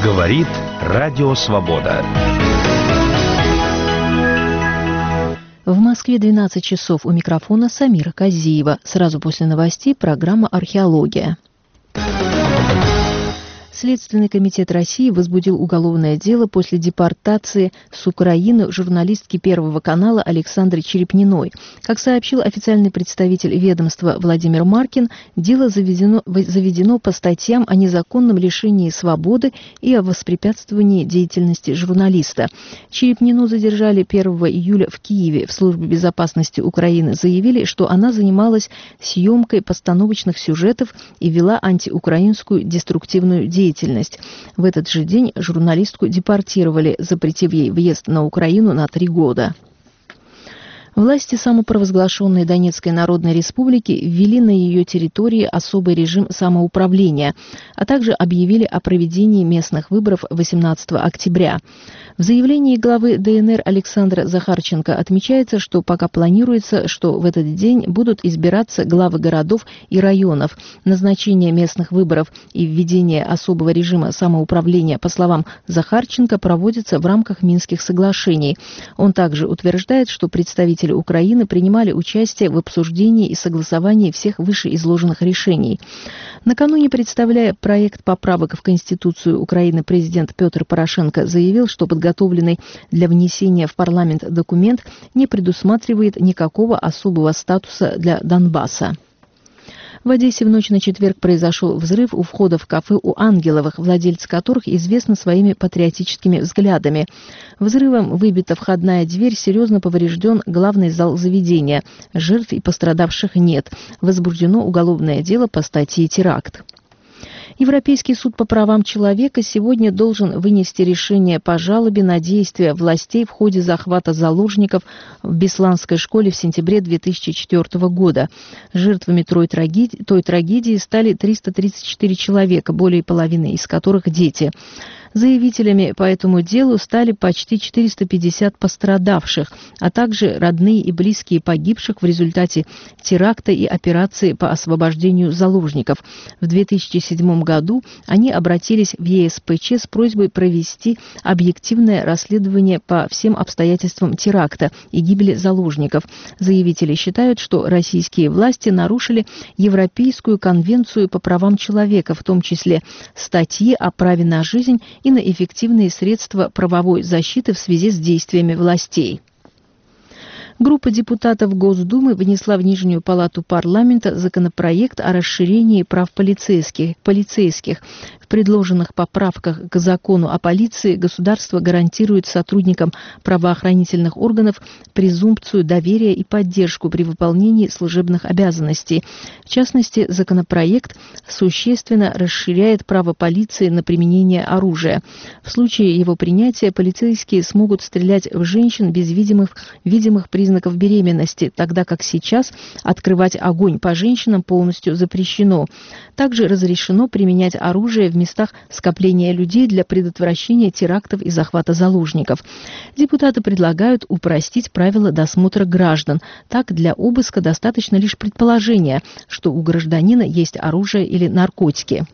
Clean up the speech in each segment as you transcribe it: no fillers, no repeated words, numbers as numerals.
Говорит Радио Свобода. В Москве 12 часов. У микрофона Самира Казиева. Сразу после новостей программа «Археология». Следственный комитет России возбудил уголовное дело после депортации с Украины журналистки Первого канала Александры Черепниной. Как сообщил официальный представитель ведомства Владимир Маркин, дело заведено по статьям о незаконном лишении свободы и о воспрепятствовании деятельности журналиста. Черепнину задержали 1 июля в Киеве. В службе безопасности Украины заявили, что она занималась съемкой постановочных сюжетов и вела антиукраинскую деструктивную деятельность. В этот же день журналистку депортировали, запретив ей въезд на Украину на 3 года. Власти самопровозглашенной Донецкой Народной Республики ввели на ее территории особый режим самоуправления, а также объявили о проведении местных выборов 18 октября. В заявлении главы ДНР Александра Захарченко отмечается, что пока планируется, что в этот день будут избираться главы городов и районов. Назначение местных выборов и введение особого режима самоуправления, по словам Захарченко, проводится в рамках Минских соглашений. Он также утверждает, что представители Украины принимали участие в обсуждении и согласовании всех вышеизложенных решений. Накануне, представляя проект поправок в Конституцию Украины, президент Петр Порошенко заявил, что подготовленный для внесения в парламент документ не предусматривает никакого особого статуса для Донбасса. В Одессе в ночь на четверг произошел взрыв у входа в кафе у Ангеловых, владельцы которых известны своими патриотическими взглядами. Взрывом выбита входная дверь, серьезно поврежден главный зал заведения. Жертв и пострадавших нет. Возбуждено уголовное дело по статье «Теракт». Европейский суд по правам человека сегодня должен вынести решение по жалобе на действия властей в ходе захвата заложников в Бесланской школе в сентябре 2004 года. Жертвами той трагедии стали 334 человека, более половины из которых дети. Заявителями по этому делу стали почти 450 пострадавших, а также родные и близкие погибших в результате теракта и операции по освобождению заложников. В 2007 году они обратились в ЕСПЧ с просьбой провести объективное расследование по всем обстоятельствам теракта и гибели заложников. Заявители считают, что российские власти нарушили Европейскую конвенцию по правам человека, в том числе статьи о праве на жизнь и на эффективные средства правовой защиты в связи с действиями властей. Группа депутатов Госдумы внесла в Нижнюю палату парламента законопроект о расширении прав полицейских. В предложенных поправках к закону о полиции государство гарантирует сотрудникам правоохранительных органов презумпцию доверия и поддержку при выполнении служебных обязанностей. В частности, законопроект существенно расширяет право полиции на применение оружия. В случае его принятия полицейские смогут стрелять в женщин без видимых признаков беременности, тогда как сейчас открывать огонь по женщинам полностью запрещено. Также разрешено применять оружие в местах скопления людей для предотвращения терактов и захвата заложников. Депутаты предлагают упростить правила досмотра граждан. Так, для обыска достаточно лишь предположения, что у гражданина есть оружие или наркотики.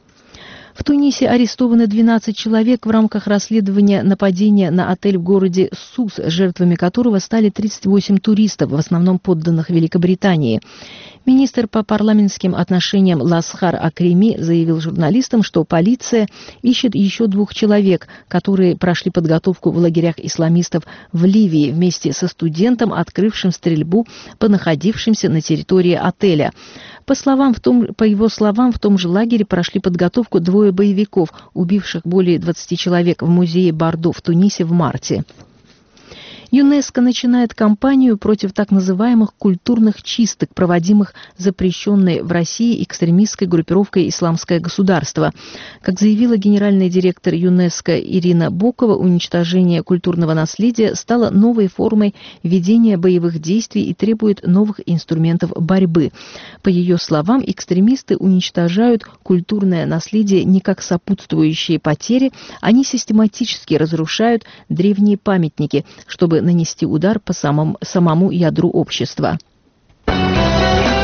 В Тунисе арестованы 12 человек в рамках расследования нападения на отель в городе Сус, жертвами которого стали 38 туристов, в основном подданных Великобритании. Министр по парламентским отношениям Ласхар Акреми заявил журналистам, что полиция ищет еще 2 человек, которые прошли подготовку в лагерях исламистов в Ливии вместе со студентом, открывшим стрельбу по находившимся на территории отеля. По его словам, в том же лагере прошли подготовку 2 боевиков, убивших более 20 человек в музее Бордо в Тунисе в марте. ЮНЕСКО начинает кампанию против так называемых культурных чисток, проводимых запрещенной в России экстремистской группировкой «Исламское государство». Как заявила генеральный директор ЮНЕСКО Ирина Бокова, уничтожение культурного наследия стало новой формой ведения боевых действий и требует новых инструментов борьбы. По ее словам, экстремисты уничтожают культурное наследие не как сопутствующие потери, они систематически разрушают древние памятники, чтобы нанести удар по самому ядру общества.